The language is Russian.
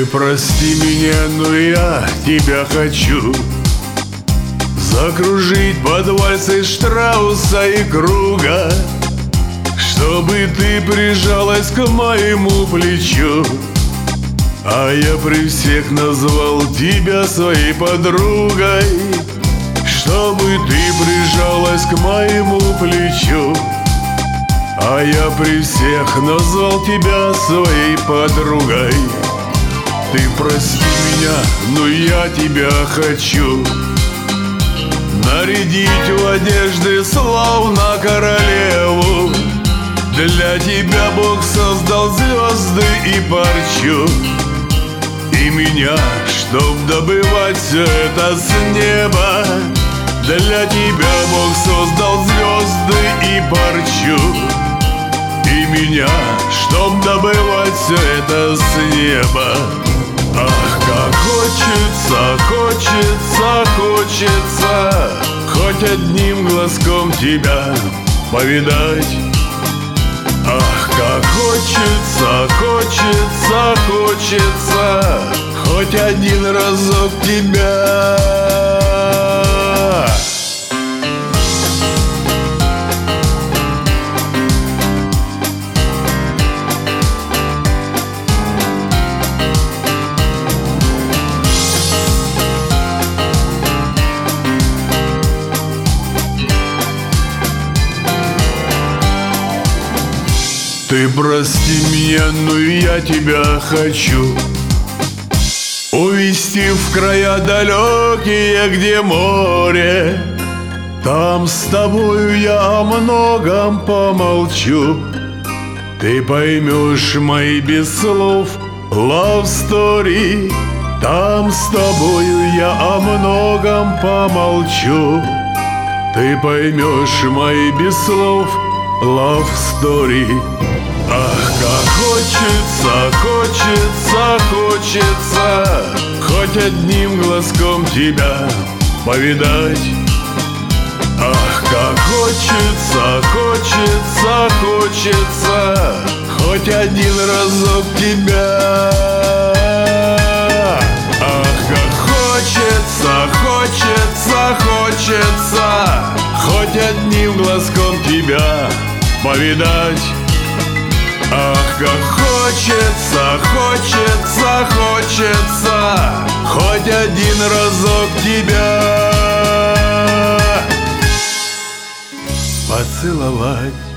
Ты прости меня, но я тебя хочу закружить под вальсы Штрауса и Круга, чтобы ты прижалась к моему плечу, а я при всех назвал тебя своей подругой, чтобы ты прижалась к моему плечу, а я при всех назвал тебя своей подругой. Ты прости меня, но я тебя хочу нарядить в одежды словно королеву. Для тебя Бог создал звезды и парчу, и меня, чтоб добывать все это с неба. Для тебя Бог создал звезды и парчу, и меня, чтоб добывать все это с неба. Ах, как хочется, хочется, хочется хоть одним глазком тебя повидать. Ах, как хочется, хочется, хочется хоть один разок тебя. Ты прости меня, но я тебя хочу увезти в края далекие, где море. Там с тобою я о многом помолчу. Ты поймешь мои без слов love story. Там с тобою я о многом помолчу. Ты поймешь мои без слов love story. Ах, как хочется, хочется, хочется хоть одним глазком тебя повидать. Ах, как хочется, хочется, хочется хоть один разок тебя. Ах, как хочется, хочется, хочется хоть одним глазком тебя повидать. Ах, как хочется, хочется, хочется хоть один разок тебя поцеловать.